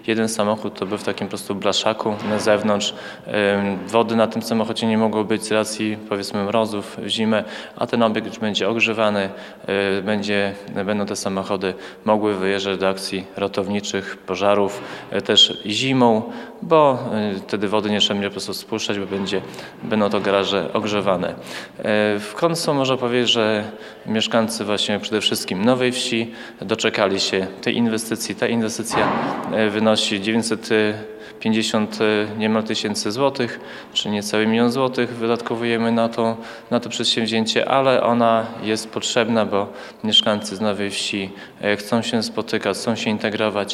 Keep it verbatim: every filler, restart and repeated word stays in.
jeden samochód to był w takim po prostu blaszaku na zewnątrz. Wody na tym samochodzie nie mogło być z racji, powiedzmy, mrozów w zimę, a ten obiekt już będzie ogrzewany, będzie, będą te samochody mogły wyjeżdżać do akcji ratowniczych, pożarów też zimą, bo wtedy wody nie trzeba będzie po prostu spuszczać, bo będzie, będą to garaże ogrzewane. W końcu można powiedzieć, że mieszkańcy właśnie przede wszystkim Nowej Wsi doczekali się tej inwestycji. Ta inwestycja wynosi dziewięćset pięćdziesiąt niemal tysięcy złotych, czy niecały milion złotych wydatkowujemy na to, na to przedsięwzięcie, ale ona jest potrzebna, bo mieszkańcy z Nowej Wsi chcą się spotykać, chcą się integrować.